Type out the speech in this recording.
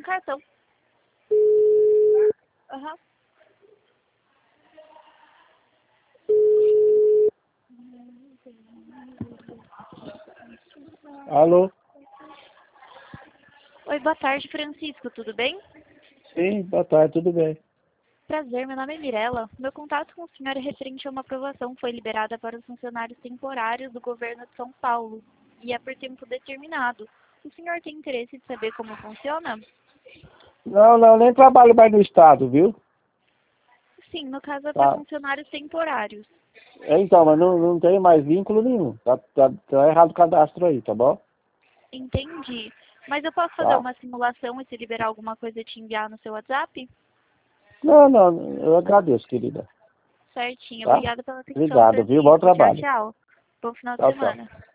cartão. Aham. Alô? Oi, boa tarde, Francisco, tudo bem? Sim, boa tarde, tudo bem. Prazer, meu nome é Mirella. Meu contato com o senhor é referente a uma aprovação que foi liberada para os funcionários temporários do governo de São Paulo e é por tempo determinado. O senhor tem interesse de saber como funciona? Não, nem trabalho mais no estado, viu? Sim, no caso é para Tá. funcionários temporários. Então, mas não tem mais vínculo nenhum. Tá errado o cadastro aí, tá bom? Entendi. Mas eu posso fazer Tá. uma simulação e se liberar alguma coisa te enviar no seu WhatsApp? Não, eu agradeço, querida. Certinho. Tá? Obrigada pela atenção, Obrigado, viu? Bom Francisco. Tchau, trabalho. tchau. Bom final de Tchau, tchau. semana.